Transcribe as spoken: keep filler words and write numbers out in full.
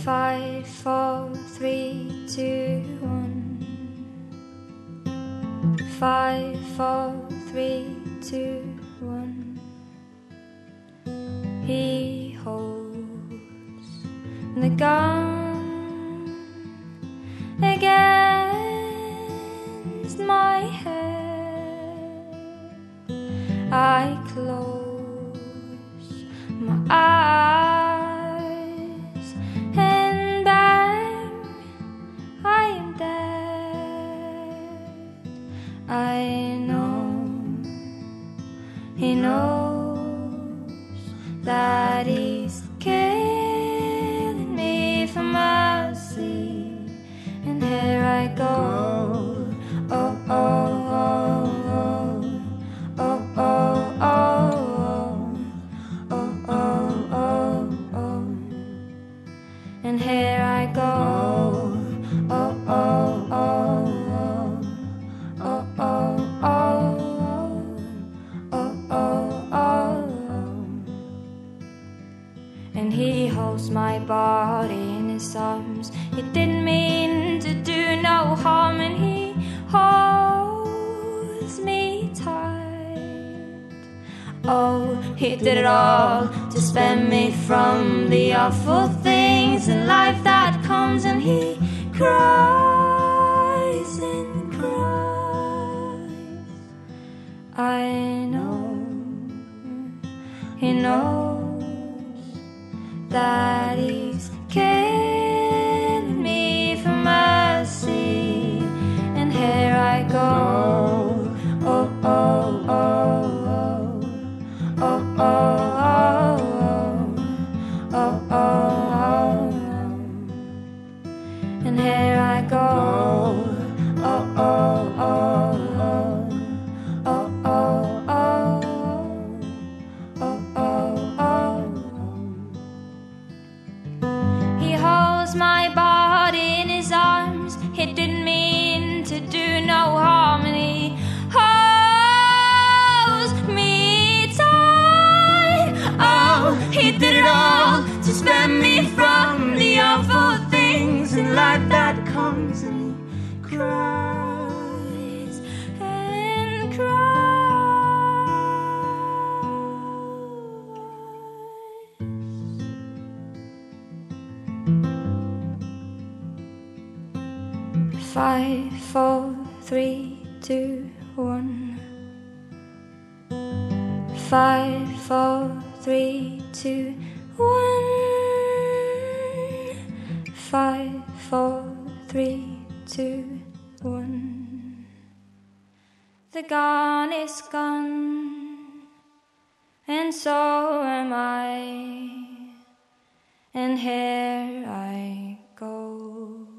Five, four, three, two, one. Five, four, three, two, one. He holds the gun against my head. I close my eyes and bang, I am dead. I know he knows that he's killing me for mercy, and here I go. Oh, oh, oh, oh, oh, oh, oh, oh, oh, oh, oh, and here I go. Oh, oh, oh, oh, oh, oh, oh, oh, oh, and he holds my body in his arms. He didn't mean to do no harm, and he holds me tight. Oh, he did it all to spare me from the awful things in life that comes, and he cries and cries. I know he knows that he's killing me for mercy, and here I go. Oh, oh, oh, oh, oh, oh, oh, oh, oh, oh, and here I go. Oh, oh, oh, oh, oh, oh, oh, oh, oh, oh. He holds my body in his arms. He didn't mean to do no harm, and he holds me tight. Oh, he did it all to spare me from the awful things in life that comes, and he cries and cries. Five, four, three, two, one. Five, four, three, two, one. Five, four, three, two, one. The gun is gone, and so am I, and here I